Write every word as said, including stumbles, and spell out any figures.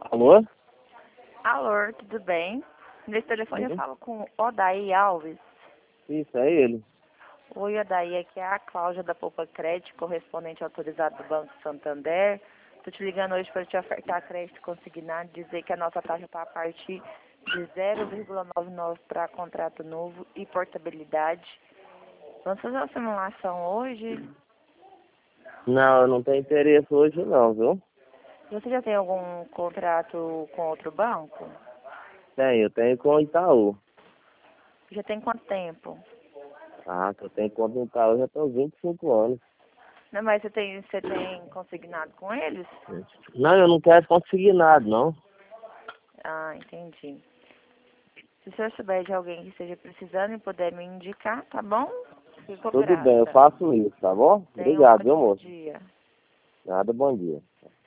Alô? Alô, tudo bem? Nesse telefone eu Uhum. falo com Odaí Alves. Isso, é ele. Oi, Odaí, aqui é a Cláudia da Poupa Crédito, correspondente autorizado do Banco Santander. Estou te ligando hoje para te ofertar crédito consignado, dizer que a nossa taxa está a partir de zero vírgula noventa e nove para contrato novo e portabilidade. Vamos fazer uma simulação hoje? Não, eu não tenho interesse hoje não, viu? Você já tem algum contrato com outro banco? Tenho, eu tenho com o Itaú. Já tem quanto tempo? Ah, que eu tenho conta no Itaú já tem uns vinte e cinco anos. Não, mas você tem, você tem consignado com eles? Não, eu não quero conseguir nada, não. Ah, entendi. Se o senhor souber de alguém que esteja precisando e puder me indicar, tá bom? Fico Tudo bem, eu grata. faço isso, tá bom? Tenha um Obrigado, viu, ótimo moço? dia. Nada, bom dia.